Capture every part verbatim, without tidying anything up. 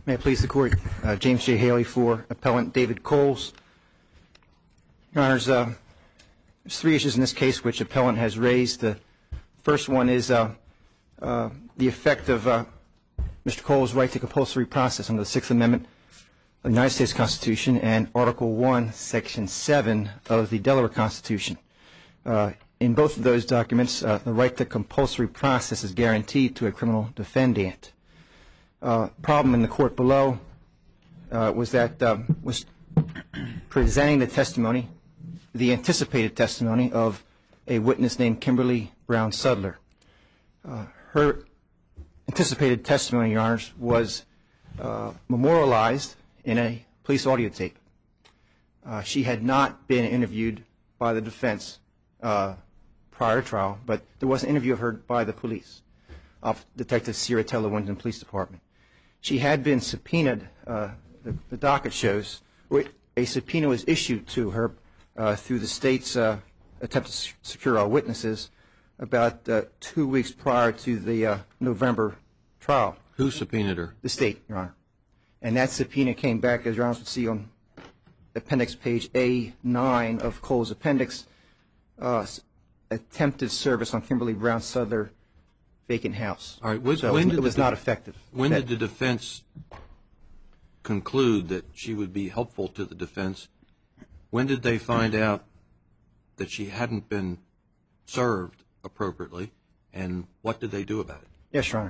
May it please the Court, uh, James J. Haley for Appellant David Coles. Your Honors, uh, there's three issues in this case which Appellant has raised. The first one is uh, uh, the effect of uh, Mister Coles' right to compulsory process under the Sixth Amendment of the United States Constitution and Article one, Section seven of the Delaware Constitution. Uh, in both of those documents, uh, the right to compulsory process is guaranteed to a criminal defendant. Uh, problem in the court below uh, was that uh, was presenting the testimony, the anticipated testimony of a witness named Kimberly Brown Sudler. Uh, her anticipated testimony, Your Honors, was uh, memorialized in a police audio tape. Uh, she had not been interviewed by the defense uh, prior to trial, but there was an interview of her by the police, of Detective Sierra Teller Winton Police Department. She had been subpoenaed, uh, the, the docket shows, a subpoena was issued to her uh, through the state's uh, attempt to secure all witnesses about uh, two weeks prior to the uh, November trial. Who subpoenaed her? The state, Your Honor. And that subpoena came back, as Your Honor would see on appendix page A nine of Cole's appendix, uh, attempted service on Kimberly Brown Sudler vacant house. All right. When, so when it did was the, not effective. When that, did the defense conclude that she would be helpful to the defense? When did they find out that she hadn't been served appropriately, and what did they do about it? Yes, Your Honor.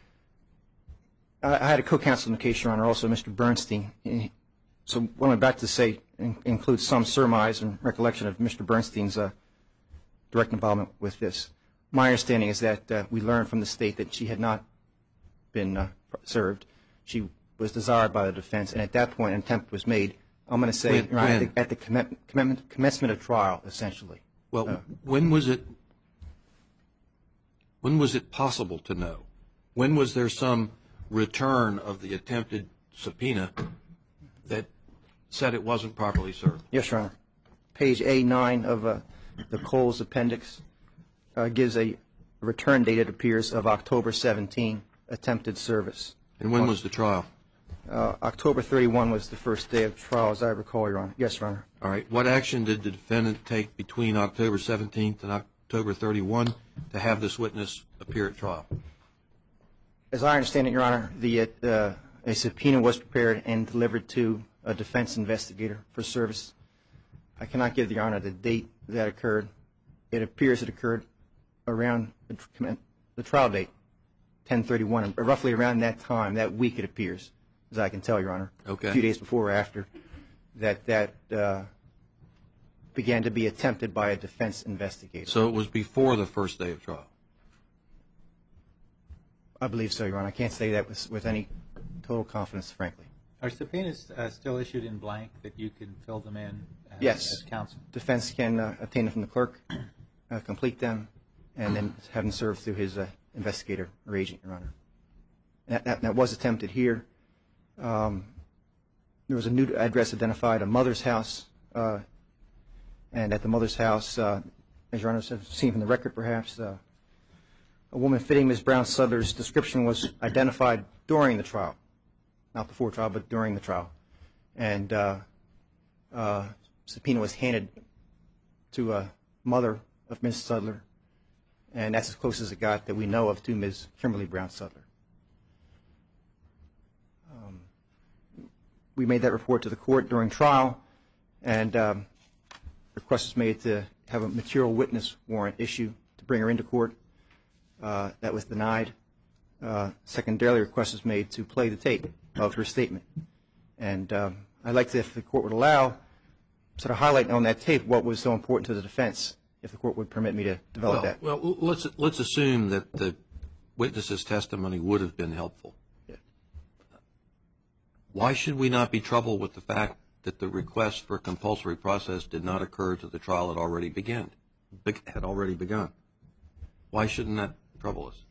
I, I had a co-counsel in the case, Your Honor, also Mister Bernstein. So what I'm about to say in, includes some surmise and recollection of Mister Bernstein's uh, direct involvement with this. My understanding is that uh, we learned from the state that she had not been uh, served. She was desired by the defense, and at that point an attempt was made. I'm going to say, when, Your Honor, when? at the, at the comm comm commencement of trial, essentially. Well, uh, when was it? When was it possible to know? When was there some return of the attempted subpoena that said it wasn't properly served? Yes, Your Honor. Page A nine of uh, the Coles appendix uh, gives a return date, it appears, of October seventeenth, attempted service. And when was the trial? Uh, October thirty-first was the first day of trial, as I recall, Your Honor. Yes, Your Honor. All right. What action did the defendant take between October seventeenth and October thirty-first to have this witness appear at trial? As I understand it, Your Honor, the, uh, a subpoena was prepared and delivered to a defense investigator for service. I cannot give Your Honor the date that occurred. It appears it occurred around the, the trial date, ten thirty-one, roughly around that time, that week it appears, as I can tell, Your Honor. Okay. A few days before or after, that that uh, began to be attempted by a defense investigator. So it was before the first day of trial? I believe so, Your Honor. I can't say that with, with any total confidence, frankly. Are subpoenas uh, still issued in blank that you can fill them in as, Yes. as counsel? Defense can uh, obtain them from the clerk, uh, complete them, and then have them served through his uh, investigator or agent, Your Honor. That, that, that was attempted here. Um, there was a new address identified, a mother's house, uh, and at the mother's house, uh, as Your Honor has seen from the record perhaps, uh, a woman fitting Miz Brown Sudler's description was identified during the trial. Not before trial, but during the trial. And uh, uh, subpoena was handed to a mother of Miz Sudler, and that's as close as it got that we know of to Miz Kimberly Brown Sudler. Um, we made that report to the court during trial, and um, request was made to have a material witness warrant issued to bring her into court. Uh, that was denied. Uh, secondarily, request was made to play the tape of her statement. And um, I'd like to, if the court would allow, sort of highlight on that tape what was so important to the defense, if the court would permit me to develop well, that. Well, let's, let's assume that the witness's testimony would have been helpful. Yeah. Why should we not be troubled with the fact that the request for compulsory process did not occur to the trial had already began, had already begun? Why shouldn't that trouble us?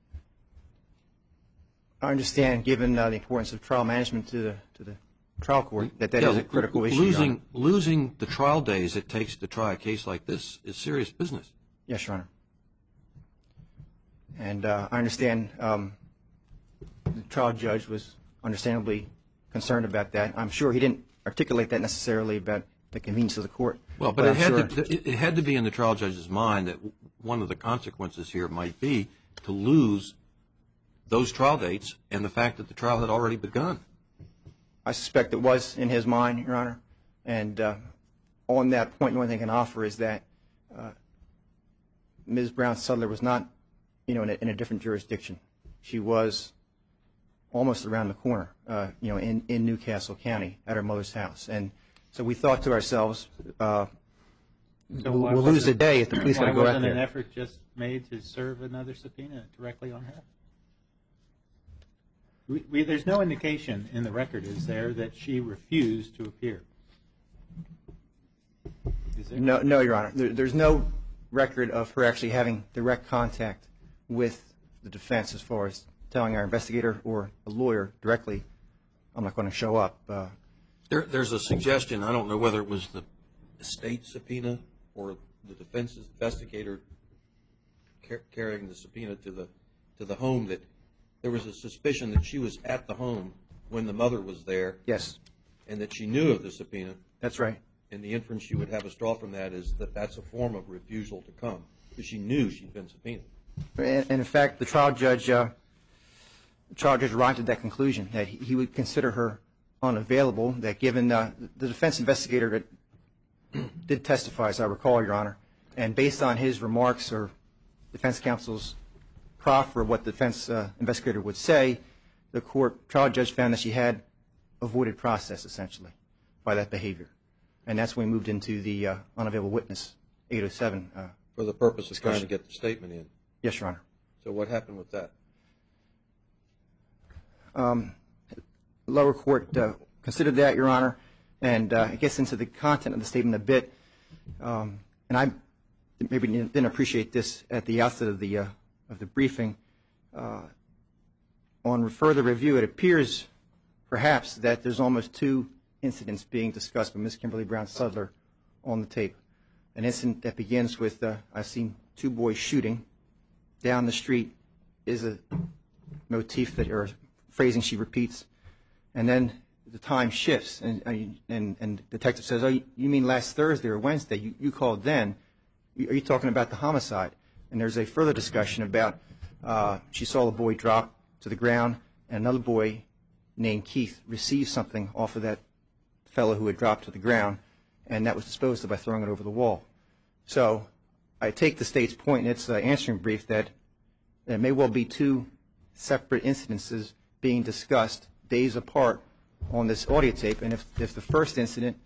I understand, given uh, the importance of trial management to the to the trial court, that that yeah, is a critical issue. Losing losing the trial days it takes to try a case like this is serious business. Yes, Your Honor. And uh, I understand um, the trial judge was understandably concerned about that. I'm sure he didn't articulate that necessarily about the convenience of the court. Well, but, it, I'm had sure to, it it had to be in the trial judge's mind that one of the consequences here might be to lose those trial dates and the fact that the trial had already begun. I suspect it was in his mind, Your Honor. And uh, on that point, the only thing I can offer is that uh, Miz Brown-Sudler was not, you know, in a, in a different jurisdiction. She was almost around the corner, uh, you know, in, in Newcastle County at her mother's house. And so we thought to ourselves, uh, So we'll, why we'll lose the wasn't- day if the police got Why to go out wasn't an there. effort just made to serve another subpoena directly on her? We, we, there's no indication in the record, is there, that she refused to appear? Is there? No, no, Your Honor. There, there's no record of her actually having direct contact with the defense as far as telling our investigator or a lawyer directly, I'm not going to show up. Uh, There, there's a suggestion, I don't know whether it was the state subpoena or the defense investigator car- carrying the subpoena to the to the home, that there was a suspicion that she was at the home when the mother was there yes, and that she knew of the subpoena. that's right. And the inference you would have us draw from that is that that's a form of refusal to come, because she knew she'd been subpoenaed. And, and in fact, the trial judge, uh, the trial judge arrived at that conclusion that he, he would consider her unavailable. That given uh, the defense investigator that did testify, as I recall, Your Honor, and based on his remarks or defense counsel's proffer of what the defense uh, investigator would say, the court trial judge found that she had avoided process essentially by that behavior, and that's when we moved into the uh, unavailable witness eight oh seven. Uh, For the purpose of Discussion. trying to get the statement in. yes, Your Honor. So what happened with that? Um, lower court uh, considered that, Your Honor, and uh, it gets into the content of the statement a bit. Um, and I maybe didn't appreciate this at the outset of the uh, of the briefing. Uh, on further review, it appears perhaps that there's almost two incidents being discussed by Miz Kimberly Brown-Sudler on the tape. An incident that begins with uh, I've seen two boys shooting down the street is a motif that or phrasing she repeats, and then the time shifts, and and and the detective says, "Oh, you mean last Thursday or Wednesday? You, you called then? Are you talking about the homicide?" And there's a further discussion about uh, she saw a boy drop to the ground, and another boy named Keith received something off of that fellow who had dropped to the ground, and that was disposed of by throwing it over the wall. So I take the state's point in its uh, answering brief that there may well be two separate incidences being discussed days apart on this audio tape, and if, if the first incident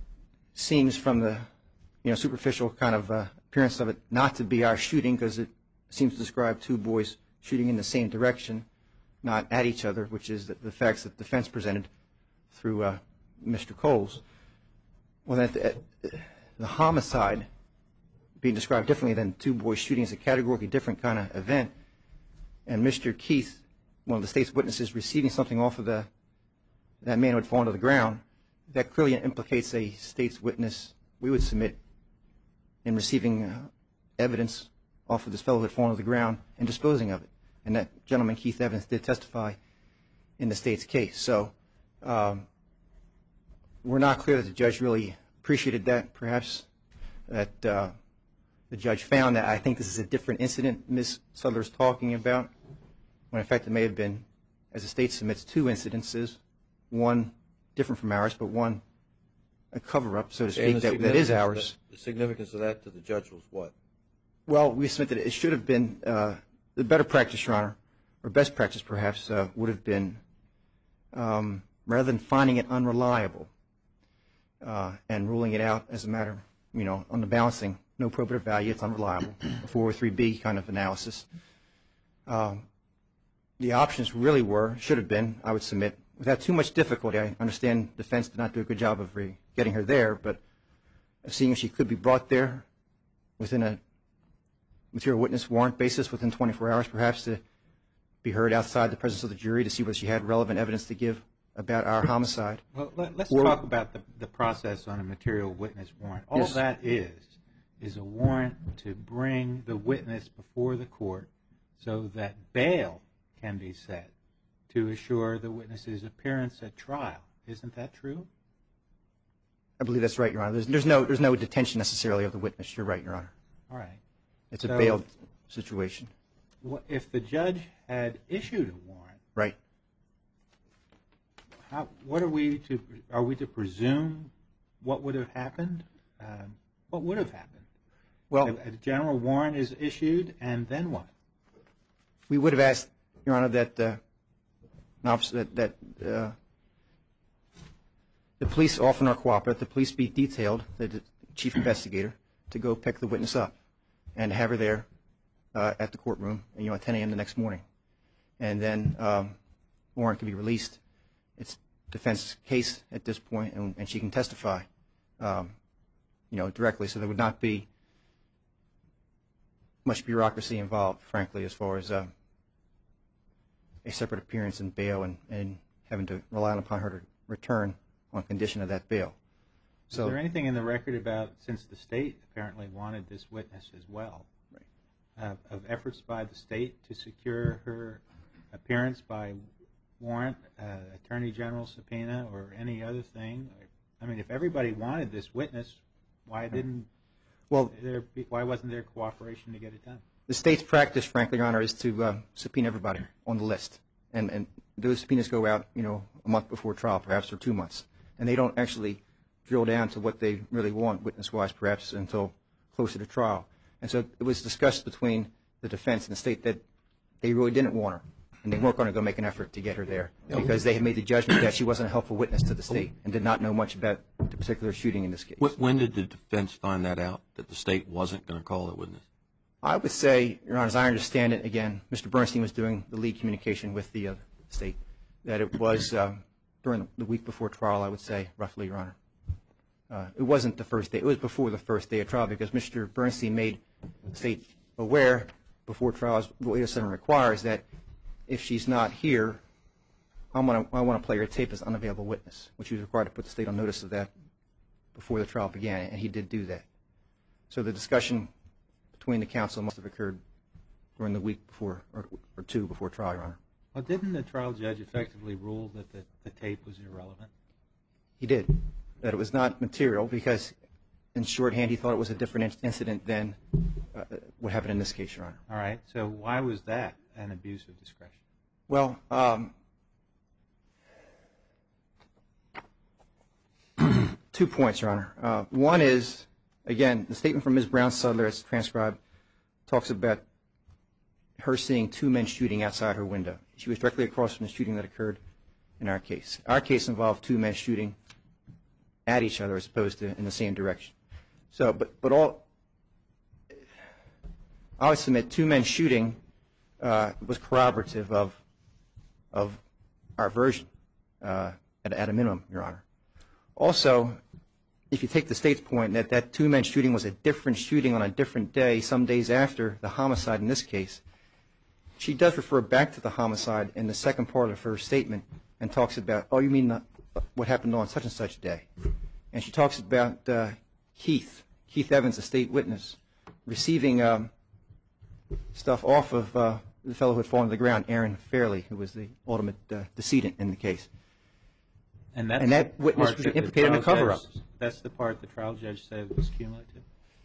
seems from the you know superficial kind of uh, appearance of it not to be our shooting, because it seems to describe two boys shooting in the same direction, not at each other, which is the, the facts that the defense presented through uh, Mister Coles. Well, then the, the homicide being described differently than two boys shooting is a categorically different kind of event, and Mister Keith, one of the state's witnesses, receiving something off of the that man who had fallen to the ground, that clearly implicates a state's witness we would submit in receiving uh, evidence off of this fellow who had fallen to the ground and disposing of it. And that gentleman, Keith Evans, did testify in the state's case. So um, we're not clear that the judge really appreciated that. Perhaps that uh, the judge found that I think this is a different incident Miz Sudler is talking about, when in fact it may have been, as the state submits, two incidences, one different from ours, but one a cover-up, so to speak, And the that, that is significance of ours. that- The significance of that to the judge was what? Well, we submit that it should have been, uh, the better practice, Your Honor, or best practice perhaps, uh, would have been, um, rather than finding it unreliable uh, and ruling it out as a matter, you know, on the balancing, no probative value, it's unreliable, a four oh three B kind of analysis. Um, the options really were, should have been, I would submit, without too much difficulty. I understand defense did not do a good job of re- getting her there, but seeing if she could be brought there within a material witness warrant basis within twenty-four hours, perhaps to be heard outside the presence of the jury to see whether she had relevant evidence to give about our homicide. Well, let, let's Or- talk about the, the process on a material witness warrant. All Yes. that is, is a warrant to bring the witness before the court so that bail can be set to assure the witness's appearance at trial. Isn't that true? I believe that's right, Your Honor. There's, there's no there's no detention necessarily of the witness. You're right, Your Honor. All right. It's a So- bail situation. What, if the judge had issued a warrant, Right. how, what are we to, are we to presume what would have happened? Um, what would have happened? Well, A, a general warrant is issued, and then what? we would have asked, Your Honor, that uh, an officer that, that uh, the police often are cooperative. The police be detailed, the chief investigator, to go pick the witness up and have her there uh, at the courtroom, you know, at ten a.m. the next morning, and then um, warrant can be released. It's defense case at this point, and, and she can testify, um, you know, directly. So there would not be much bureaucracy involved, frankly, as far as uh, a separate appearance and bail, and, and having to rely upon her to return on condition of that bail. So, Is there anything in the record about, since the state apparently wanted this witness as well, right. uh, of efforts by the state to secure her appearance by warrant, uh, attorney general subpoena, or any other thing? I mean, if everybody wanted this witness, why didn't well, there be, why wasn't there cooperation to get it done? the state's practice, frankly, Your Honor, is to uh, subpoena everybody on the list, and and those subpoenas go out, you know, a month before trial, perhaps, or two months, and they don't actually drill down to what they really want, witness-wise, perhaps, until closer to trial. And so it was discussed between the defense and the state that they really didn't want her, and they weren't going to go make an effort to get her there because they had made the judgment that she wasn't a helpful witness to the state and did not know much about the particular shooting in this case. Wh- When did the defense find that out, that the state wasn't going to call the witness? I would say, Your Honor, as I understand it, again, Mister Bernstein was doing the lead communication with the uh, state, that it was uh, during the week before trial, I would say, roughly, Your Honor. Uh, it wasn't the first day. It was before the first day of trial because Mister Bernstein made the state aware before trial, as Rule eight oh seven requires, that if she's not here, I'm gonna, I want to play her tape as unavailable witness, which he was required to put the state on notice of that before the trial began, and he did do that. So the discussion between the counsel must have occurred during the week before, or, or two before trial, Your Honor. Well, didn't the trial judge effectively rule that the, the tape was irrelevant? He did, that it was not material because, in shorthand, he thought it was a different in- incident than uh, what happened in this case, Your Honor. All right. So why was that an abuse of discretion? Well, um, two points, Your Honor. Uh, one is, again, the statement from Miz Brown-Sudler, as transcribed, talks about her seeing two men shooting outside her window. She was directly across from the shooting that occurred in our case. Our case involved two men shooting at each other as opposed to in the same direction. So, but, but all, I would submit two men shooting uh, was corroborative of of our version, uh, at, at a minimum, Your Honor. Also, if you take the state's point that that two-man shooting was a different shooting on a different day, some days after the homicide in this case, she does refer back to the homicide in the second part of her statement and talks about, oh, you mean the, what happened on such and such day. And she talks about uh, Keith, Keith Evans, a state witness, receiving um, stuff off of uh, the fellow who had fallen to the ground, Aaron Fairley, who was the ultimate uh, decedent in the case. And, that's And that the witness part was that the implicated in the trial cover-up. judge- That's the part the trial judge said was cumulative?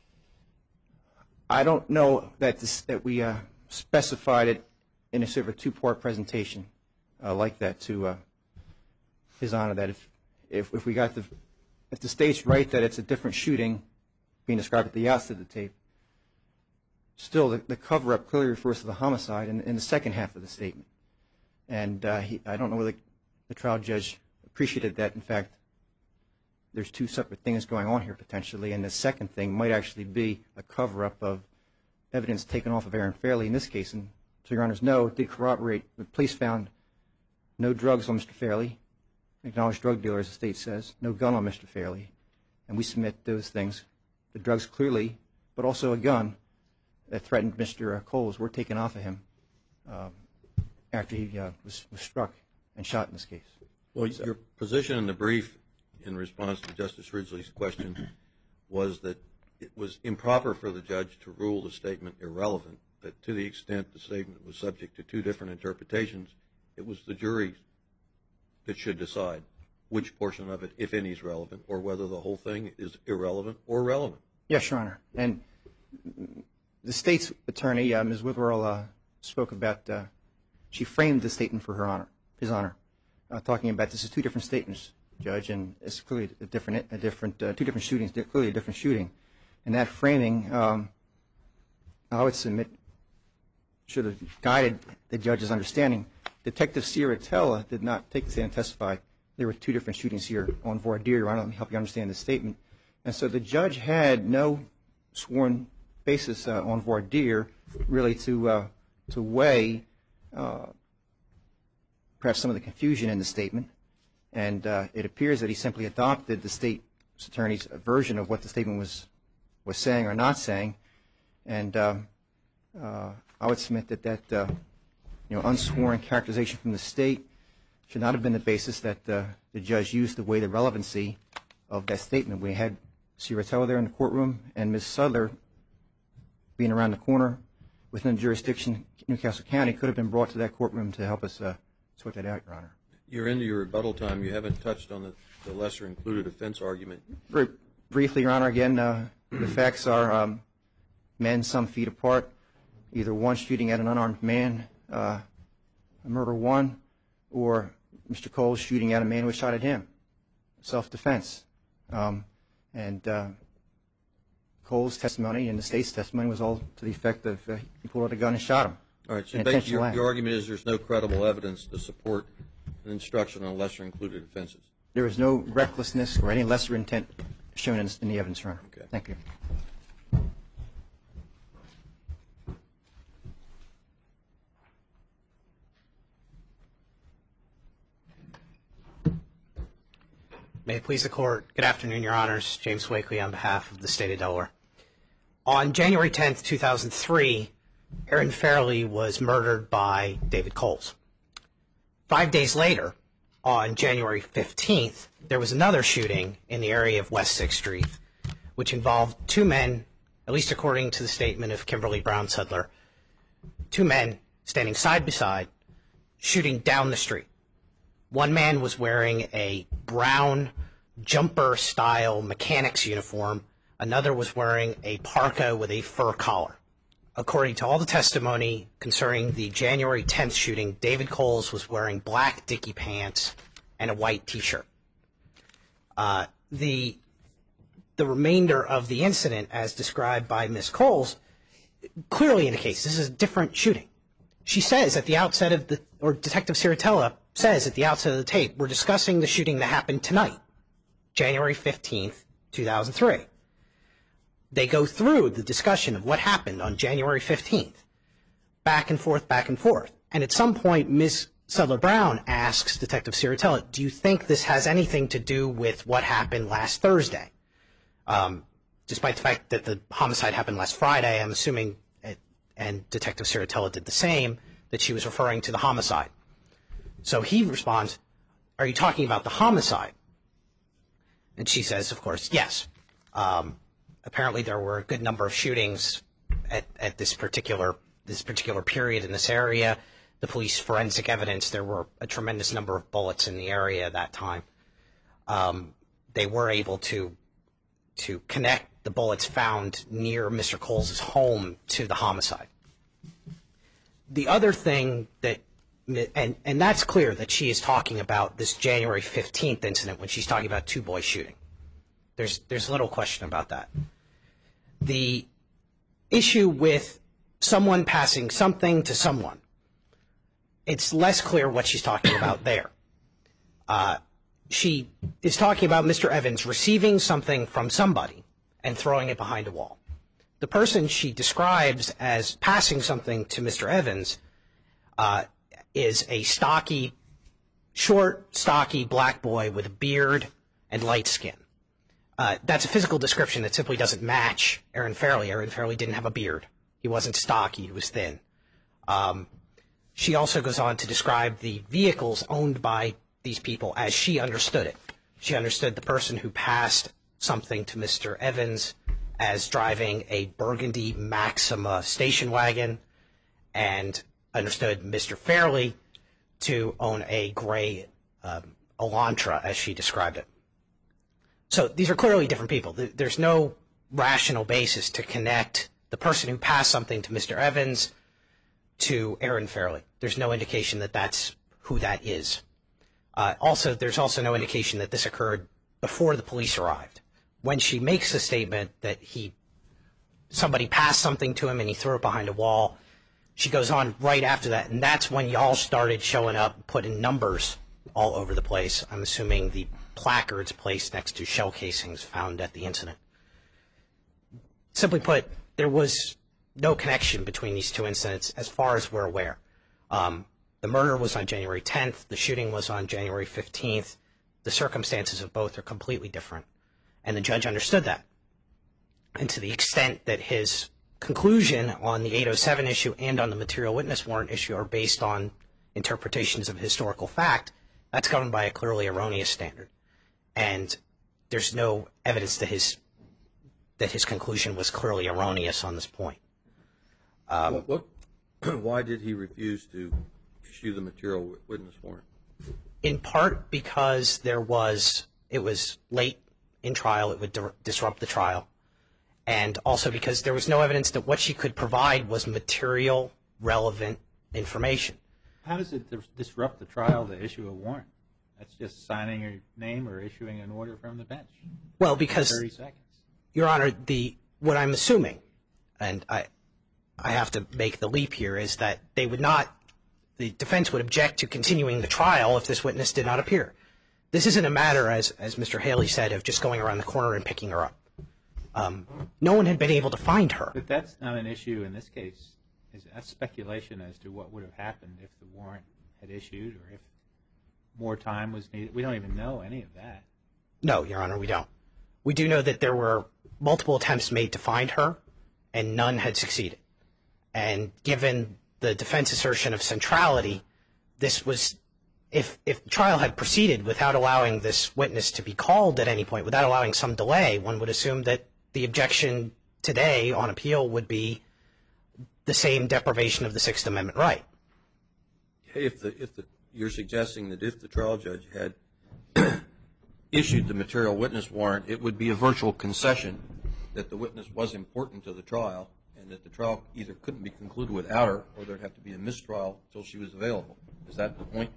I don't know that this, that we uh, specified it in a sort of a two-part presentation uh, like that to uh, His Honor, that if, if if we got the if the state's right that it's a different shooting being described at the outset of the tape, still the, the cover-up clearly refers to the homicide in, in the second half of the statement. And uh, he, I don't know whether the trial judge appreciated that, in fact, there's two separate things going on here potentially, and the second thing might actually be a cover-up of evidence taken off of Aaron Fairley in this case. And so Your Honors know, it did corroborate. The police found no drugs on Mister Fairley, acknowledged drug dealer, as the state says, no gun on Mister Fairley, and we submit those things. The drugs clearly, but also a gun that threatened Mister Coles were taken off of him um, after he uh, was, was struck and shot in this case. Well, your position in the brief in response to Justice Ridgely's question was that it was improper for the judge to rule the statement irrelevant, that to the extent the statement was subject to two different interpretations, it was the jury that should decide which portion of it, if any, is relevant, or whether the whole thing is irrelevant or relevant. Yes, Your Honor. And the state's attorney, uh, Miz Witherell, uh, spoke about, uh, she framed the statement for her honor, his honor, uh, talking about this is two different statements, Judge, and it's clearly a different, a different, uh, two different shootings, clearly a different shooting. And that framing, um, I would submit, should have guided the judge's understanding. Detective Ciaratella did not take the stand and testify. There were two different shootings here on voir dire. Your Honor, let me help you understand the statement. And so the judge had no sworn basis uh, on voir dire really to uh, to weigh uh, perhaps some of the confusion in the statement. And uh, it appears that he simply adopted the state's attorney's version of what the statement was was saying or not saying. And uh, uh, I would submit that that uh, you know unsworn characterization from the state should not have been the basis that uh, the judge used to weigh the relevancy of that statement. We had Ciaratella there in the courtroom, and Miz Sudler, being around the corner within the jurisdiction, Newcastle County, could have been brought to that courtroom to help us uh, sort that out, Your Honor. You're into your rebuttal time. You haven't touched on the, the lesser included offense argument. Very briefly, Your Honor, again, uh, the facts are um, men some feet apart, either one shooting at an unarmed man, uh, murder one, or Mister Coles shooting at a man who shot at him, self-defense. Um, and uh, Coles' testimony and the state's testimony was all to the effect of uh, he pulled out a gun and shot him. All right, so An basically intentional your, act. your argument is there's no credible evidence to support an instruction on lesser included offenses. There was no recklessness or any lesser intent shown in, in the evidence, Your Honor. Okay. Thank you. May it please the Court. Good afternoon, Your Honors. James Wakely on behalf of the State of Delaware. On January tenth, two thousand three, Aaron Fairley was murdered by David Coles. Five days later, on January fifteenth, there was another shooting in the area of West sixth Street, which involved two men, at least according to the statement of Kimberly Brown Sudler, two men standing side by side, shooting down the street. One man was wearing a brown jumper-style mechanic's uniform. Another was wearing a parka with a fur collar. According to all the testimony concerning the January tenth shooting, David Coles was wearing black dicky pants and a white T-shirt. Uh, the the remainder of the incident, as described by Miz Coles, clearly indicates this is a different shooting. She says at the outset of the, or Detective Ciaratella says at the outset of the tape, we're discussing the shooting that happened tonight, January fifteenth, two thousand three. They go through the discussion of what happened on January fifteenth, back and forth, back and forth. And at some point, Miz Sudler Brown asks Detective Ciaratella, do you think this has anything to do with what happened last Thursday? Um, despite the fact that the homicide happened last Friday, I'm assuming, it, and Detective Ciaratella did the same, that she was referring to the homicide. So he responds, are you talking about the homicide? And she says, of course, yes. Um, apparently there were a good number of shootings at, at this particular this particular period in this area. The police forensic evidence, there were a tremendous number of bullets in the area at that time. Um, they were able to to connect the bullets found near Mister Coles' home to the homicide. The other thing that And, and that's clear that she is talking about this January fifteenth incident when she's talking about two boys shooting. There's, there's little question about that. The issue with someone passing something to someone, it's less clear what she's talking about there. Uh, she is talking about Mister Evans receiving something from somebody and throwing it behind a wall. The person she describes as passing something to Mister Evans uh, is a stocky, short, stocky black boy with a beard and light skin. Uh, that's a physical description that simply doesn't match Aaron Fairley. Aaron Fairley didn't have a beard. He wasn't stocky. He was thin. Um, she also goes on to describe the vehicles owned by these people as she understood it. She understood the person who passed something to Mister Evans as driving a burgundy Maxima station wagon, and understood Mister Fairley to own a gray um, Elantra, as she described it. So these are clearly different people. There's no rational basis to connect the person who passed something to Mister Evans to Erin Fairley. There's no indication that that's who that is. Uh, also, there's also no indication that this occurred before the police arrived. When she makes a statement that he, somebody passed something to him and he threw it behind a wall, she goes on right after that, and that's when y'all started showing up, putting numbers all over the place. I'm assuming the placards placed next to shell casings found at the incident. Simply put, there was no connection between these two incidents as far as we're aware. Um, the murder was on January tenth. The shooting was on January fifteenth. The circumstances of both are completely different, and the judge understood that. And to the extent that his conclusion on the eight oh seven issue and on the material witness warrant issue are based on interpretations of historical fact, that's governed by a clearly erroneous standard. And there's no evidence that his that his conclusion was clearly erroneous on this point. Um, what, what, why did he refuse to issue the material witness warrant? In part because there was, it was late in trial, it would di- disrupt the trial, and also because there was no evidence that what she could provide was material, relevant information. How does it dis- disrupt the trial to issue a warrant? That's just signing your name or issuing an order from the bench. Well, because, thirty seconds. Your Honor, the what I'm assuming, and I, I have to make the leap here, is that they would not, the defense would object to continuing the trial if this witness did not appear. This isn't a matter, as as Mister Haley said, of just going around the corner and picking her up. Um, no one had been able to find her. But that's not an issue in this case. Is that's speculation as to what would have happened if the warrant had issued or if more time was needed. We don't even know any of that. No, Your Honor, we don't. We do know that there were multiple attempts made to find her, and none had succeeded. And given the defense assertion of centrality, this was, if if the trial had proceeded without allowing this witness to be called at any point, without allowing some delay, one would assume that the objection today on appeal would be the same deprivation of the Sixth Amendment right. If the if the you're suggesting that if the trial judge had issued the material witness warrant, it would be a virtual concession that the witness was important to the trial and that the trial either couldn't be concluded without her or there'd have to be a mistrial until she was available. Is that the point?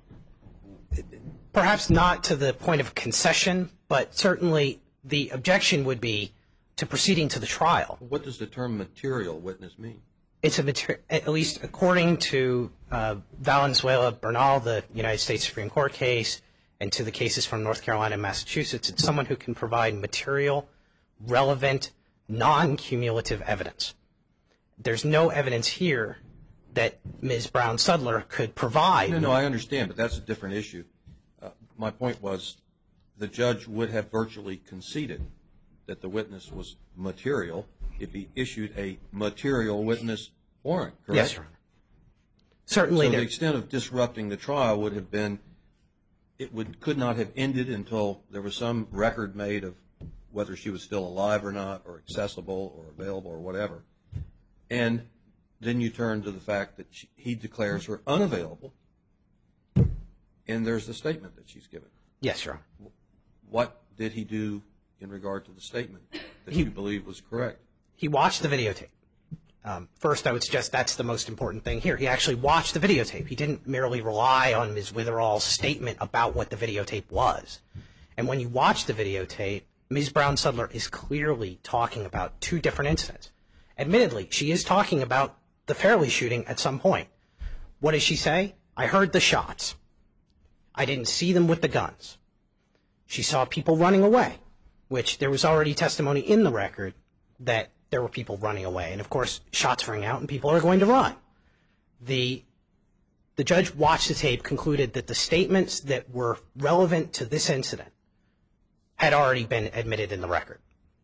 Perhaps not to the point of concession, but certainly the objection would be to proceeding to the trial. What does the term material witness mean? It's a mater- at least according to uh, Valenzuela Bernal, the United States Supreme Court case, and to the cases from North Carolina and Massachusetts, it's someone who can provide material, relevant, non-cumulative evidence. There's no evidence here that Miz Brown-Sudler could provide. No, no, I understand, but that's a different issue. Uh, my point was the judge would have virtually conceded that the witness was material if he issued a material witness warrant, correct? Yes, Your Honor. Certainly. So the there- extent of disrupting the trial would have been, it would could not have ended until there was some record made of whether she was still alive or not, or accessible or available or whatever. And then you turn to the fact that she, he declares her unavailable, and there's the statement that she's given. Yes, Your Honor. What did he do in regard to the statement that He- you believe was correct? He watched the videotape. Um, first, I would suggest that's the most important thing here. He actually watched the videotape. He didn't merely rely on Miz Witherall's statement about what the videotape was. And when you watch the videotape, Miz Brown-Sudler is clearly talking about two different incidents. Admittedly, she is talking about the Fairley shooting at some point. What does she say? I heard the shots. I didn't see them with the guns. She saw people running away, which there was already testimony in the record that there were people running away. And, of course, shots ring out and people are going to run. The, the judge watched the tape, concluded that the statements that were relevant to this incident had already been admitted in the record.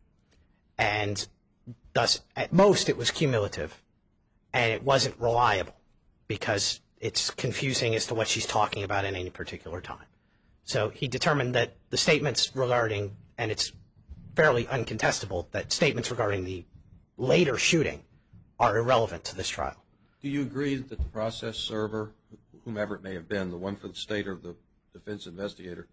And thus, at most, it was cumulative. And it wasn't reliable because it's confusing as to what she's talking about at any particular time. So he determined that the statements regarding, and it's fairly uncontestable, that statements regarding the later shooting are irrelevant to this trial. Do you agree that the process server whomever it may have been, the one for the state or the defense investigator,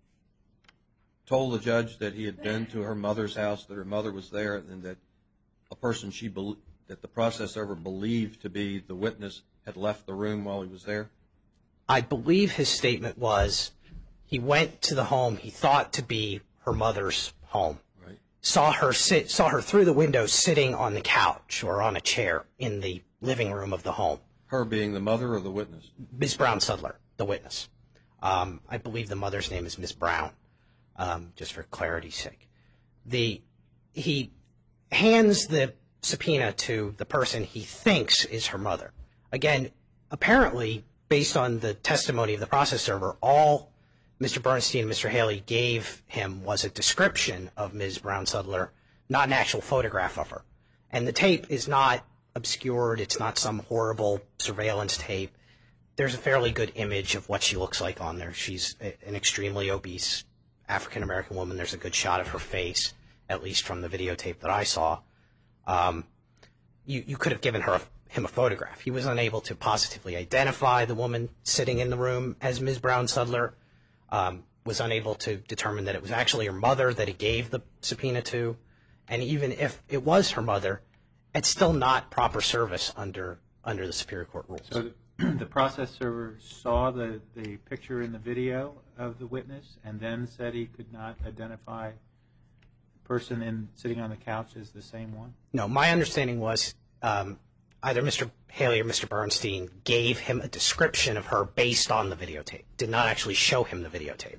told the judge that he had been to her mother's house, that her mother was there, and that a person she be- that the process server believed to be the witness had left the room while he was there? I believe his statement was he went to the home he thought to be her mother's home, Right. saw her sit, saw her through the window sitting on the couch or on a chair in the living room of the home. Her being the mother or the witness? Miz Brown Sudler, the witness. Um, I believe the mother's name is Miz Brown, um, just for clarity's sake. The he hands the subpoena to the person he thinks is her mother. Again, apparently, based on the testimony of the process server, all Mister Bernstein and Mister Haley gave him was a description of Miz Brown Sudler, not an actual photograph of her. And the tape is not obscured. It's not some horrible surveillance tape. There's a fairly good image of what she looks like on there. She's a, an extremely obese African-American woman. There's a good shot of her face, at least from the videotape that I saw. Um, you, you could have given her a, him a photograph. He was unable to positively identify the woman sitting in the room as Miz Brown Sudler, um, was unable to determine that it was actually her mother that he gave the subpoena to. And even if it was her mother, it's still not proper service under under the Superior Court rules. So the, the process server saw the, the picture in the video of the witness and then said he could not identify the person in sitting on the couch as the same one? No, my understanding was um, either Mister Haley or Mister Bernstein gave him a description of her based on the videotape, did not actually show him the videotape.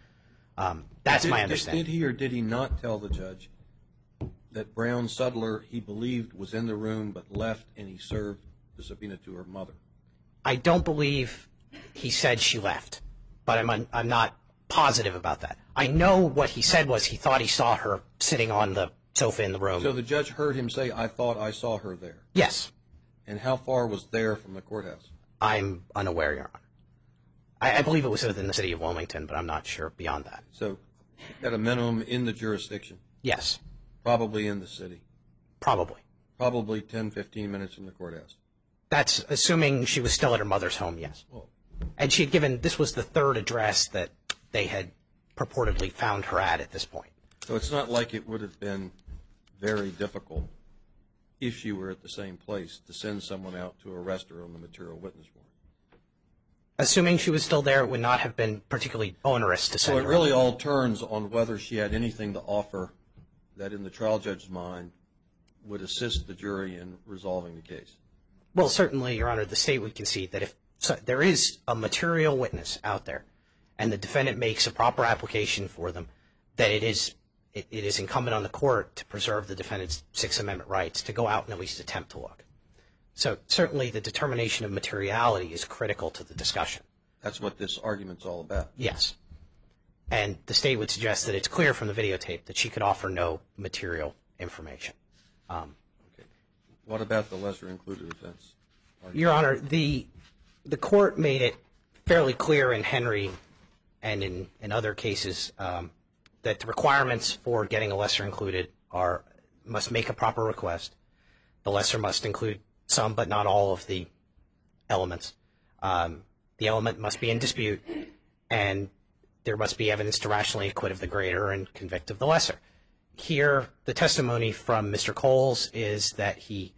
Um, that's did, my did- understanding. Did he or did he not tell the judge that Brown Sudler, he believed, was in the room but left and he served the subpoena to her mother? I don't believe he said she left, but I'm un, I'm not positive about that. I know what he said was he thought he saw her sitting on the sofa in the room. So the judge heard him say, I thought I saw her there. Yes, And how far was there from the courthouse? I'm unaware, Your Honor. I, I believe it was within the city of Wilmington, but I'm not sure beyond that. So at a minimum in the jurisdiction, Yes, probably in the city, probably. probably ten, fifteen minutes from the courthouse. That's assuming she was still at her mother's home, yes. Well, And she had given, this was the third address that they had purportedly found her at at this point. so it's not like it would have been very difficult if she were at the same place to send someone out to arrest her on the material witness warrant. Assuming she was still there, it would not have been particularly onerous to send So it her. really all turns on whether she had anything to offer that in the trial judge's mind would assist the jury in resolving the case. Well, certainly, Your Honor, the state would concede that if so, there is a material witness out there and the defendant makes a proper application for them, that it is it, it is incumbent on the court to preserve the defendant's Sixth Amendment rights to go out and at least attempt to look. So certainly the determination of materiality is critical to the discussion. That's what this argument's all about. Yes. And the state would suggest that it's clear from the videotape that she could offer no material information. Um, Okay. What about the lesser included offense? Your Honor, the the court made it fairly clear in Henry and in, in other cases um, that the requirements for getting a lesser included are must make a proper request. The lesser must include some but not all of the elements. Um, the element must be in dispute, and there must be evidence to rationally acquit of the greater and convict of the lesser. Here, the testimony from Mister Coles is that he,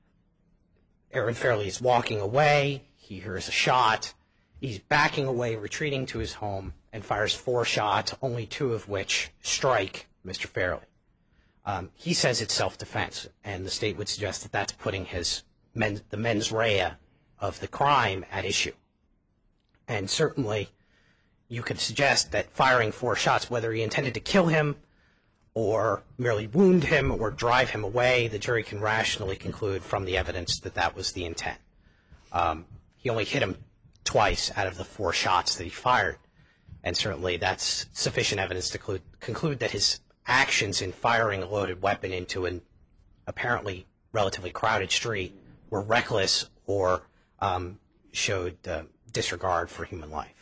Aaron Fairley is walking away, he hears a shot, he's backing away, retreating to his home, and fires four shots, only two of which strike Mister Fairley. Um, he says it's self-defense, and the state would suggest that that's putting his men, the mens rea of the crime at issue. And certainly, you could suggest that firing four shots, whether he intended to kill him or merely wound him or drive him away, the jury can rationally conclude from the evidence that that was the intent. Um, he only hit him twice out of the four shots that he fired, and certainly that's sufficient evidence to conclude, conclude that his actions in firing a loaded weapon into an apparently relatively crowded street were reckless or um, showed uh, disregard for human life.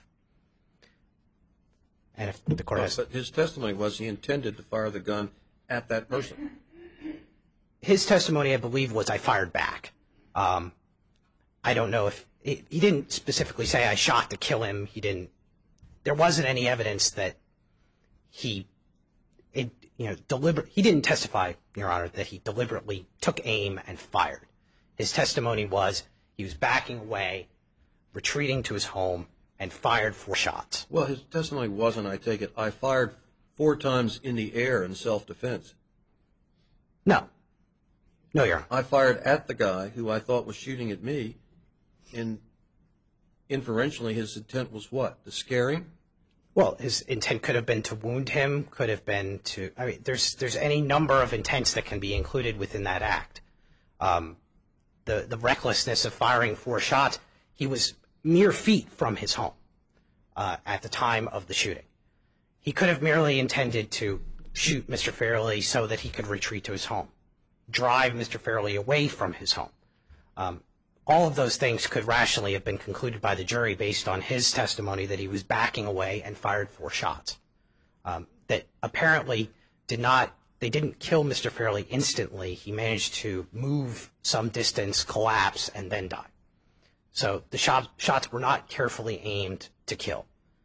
And if the court has... But his testimony was he intended to fire the gun at that person. His testimony, I believe, was I fired back. Um, I don't know if he, he didn't specifically say, I shot to kill him. He didn't. There wasn't any evidence that he, it, you know, deliberate. He didn't testify, Your Honor, that he deliberately took aim and fired. His testimony was he was backing away, retreating to his home, and fired four shots. Well, his testimony wasn't, I take it, I fired four times in the air in self-defense. No. No, Your Honor. I fired at the guy who I thought was shooting at me, and inferentially his intent was what? To scare him? Well, his intent could have been to wound him, could have been to, I mean, there's there's any number of intents that can be included within that act. Um, the, the recklessness of firing four shots, he was mere feet from his home uh, at the time of the shooting. He could have merely intended to shoot Mister Fairley so that he could retreat to his home, drive Mister Fairley away from his home. Um, all of those things could rationally have been concluded by the jury based on his testimony that he was backing away and fired four shots. Um, that apparently did not, they didn't kill Mister Fairley instantly. He managed to move some distance, collapse, and then die. So the shot, shots were not carefully aimed to kill.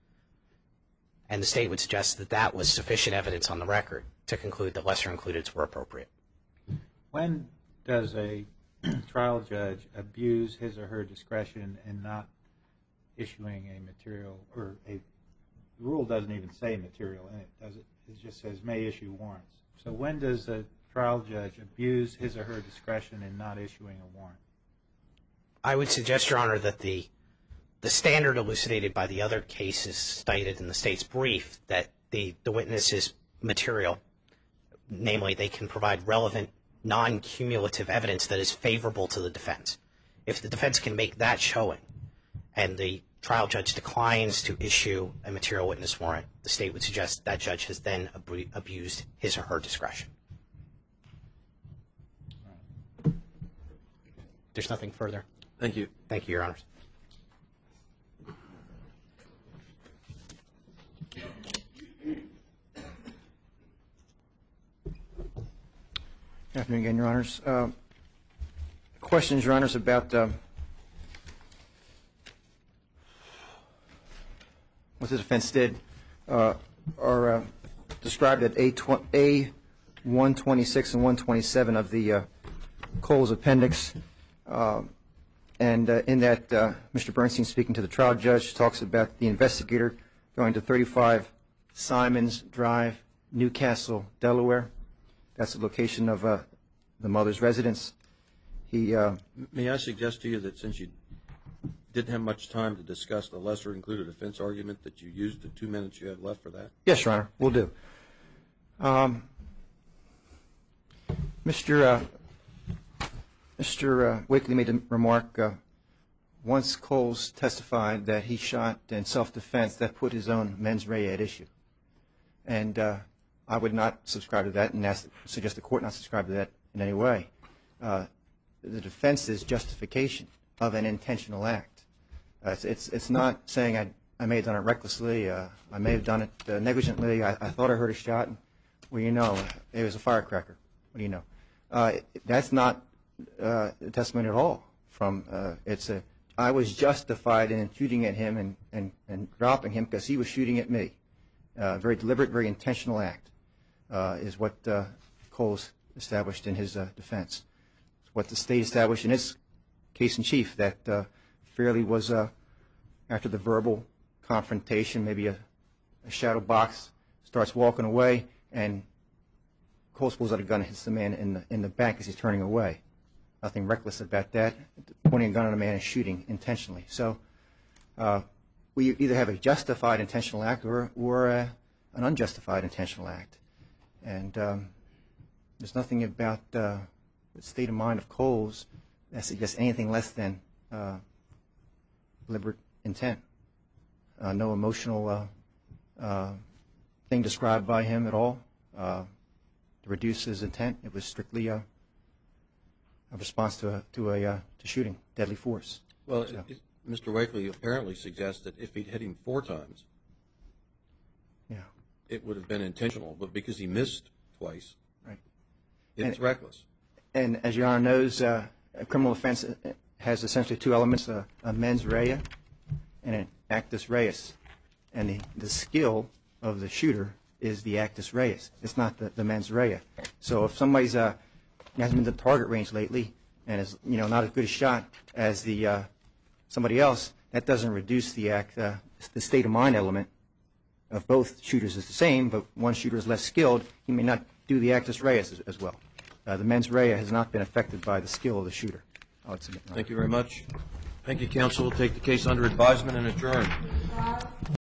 And the state would suggest that that was sufficient evidence on the record to conclude that lesser includeds were appropriate. When does a trial judge abuse his or her discretion in not issuing a material, or a, the rule doesn't even say material in it, does it? It just says may issue warrants. So when does a trial judge abuse his or her discretion in not issuing a warrant? I would suggest, Your Honor, that the the standard elucidated by the other cases cited in the state's brief, that the, the witness is material, namely they can provide relevant non-cumulative evidence that is favorable to the defense. If the defense can make that showing and the trial judge declines to issue a material witness warrant, the state would suggest that judge has then ab- abused his or her discretion. There's nothing further. Thank you. Thank you, Your Honors. Good afternoon again, Your Honors. Uh, questions, Your Honors, about uh, what the defense did uh, are uh, described at A one twenty-six and one twenty-seven of the uh, Coles Appendix. Uh, and uh, in that, uh, Mister Bernstein, speaking to the trial judge, talks about the investigator going to thirty-five Simons Drive, Newcastle, Delaware. That's the location of uh, the mother's residence. He. Uh, May I suggest to you that since you didn't have much time to discuss the lesser included offense argument, that you used the two minutes you have left for that? Yes, Your Honor, we'll do. Um, Mister Uh, Mister Uh, Wakely made a remark. Uh, once Coles testified that he shot in self-defense, that put his own mens rea at issue. And uh, I would not subscribe to that, and ask, suggest the court not subscribe to that in any way. Uh, the defense's justification of an intentional act. Uh, it's, it's it's not saying I I may have done it recklessly. Uh, I may have done it uh, negligently. I, I thought I heard a shot. And, well, you know, it was a firecracker. What do you know? Uh, that's not uh, a testimony at all. From uh, it's a I was justified in shooting at him and and, and dropping him because he was shooting at me. Uh, very deliberate, very intentional act uh, is what uh, Coles established in his uh, defense. It's what the state established in its case in chief, that uh, Fairley was, uh, after the verbal confrontation, maybe a, a shadow box, starts walking away, and Coles pulls out a gun and hits the man in the, in the back as he's turning away. Nothing reckless about that. Pointing a gun at a man and shooting intentionally. So uh, we either have a justified intentional act or, or a, an unjustified intentional act. And um, there's nothing about uh, the state of mind of Coles that suggests anything less than uh, deliberate intent. Uh, no emotional uh, uh, thing described by him at all uh, to reduce his intent. It was strictly a, a response to a, to a uh, to shooting, deadly force. Well, So. it, Mister Wakely apparently suggests that if he'd hit him four times, Yeah. it would have been intentional, but because he missed twice, Right. it's And- reckless. And as Your Honor knows, uh, a criminal offense has essentially two elements, a, a mens rea and an actus reus. And the, the skill of the shooter is the actus reus. It's not the, the mens rea. So if somebody's uh, hasn't been to target range lately and is, you know, not as good a shot as the uh, somebody else, that doesn't reduce the act, uh, the state of mind element of both shooters is the same, but one shooter is less skilled. He may not do the actus reus as, as well. Uh, the mens rea has not been affected by the skill of the shooter. I would submit. Thank you very much. Thank you, counsel. We'll take the case under advisement and adjourn.